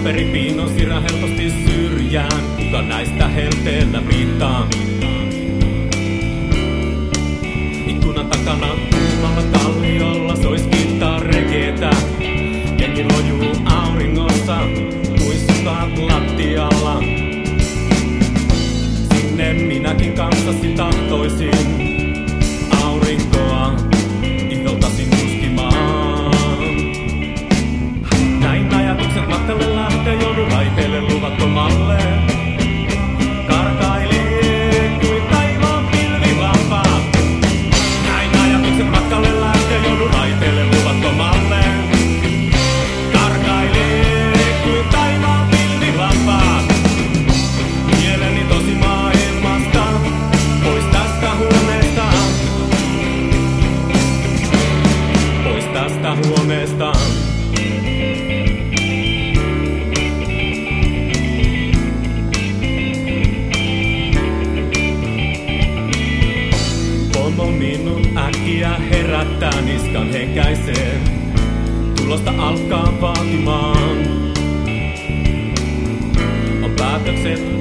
Paperipiinon sirä helposti syrjään, kuka näistä helteellä pitää. Ikkunan takana kuumalla kalliolla sois kitarregeetä. Jengi lojuu auringossa, muistutat lattialla. Sinne minäkin kanssasi tahtoisin aurinkoa iholtasi muskimaan. Näin ajatukset matkalle lähtee, joudun raiteille luvattomalle. Karkailee kuin taivaan pilvilampaat. Näin ajatukset matkalle lähtee, joudun raiteille luvattomalle. Karkailee kuin taivaan pilvilampaat. Mieleni tosi maailmasta, pois tästä huoneesta. Pois tästä huoneesta. Pomo minut äkkiä herättää, niskan henkäisee. Tulosta alkaa vaatimaan. On päätökset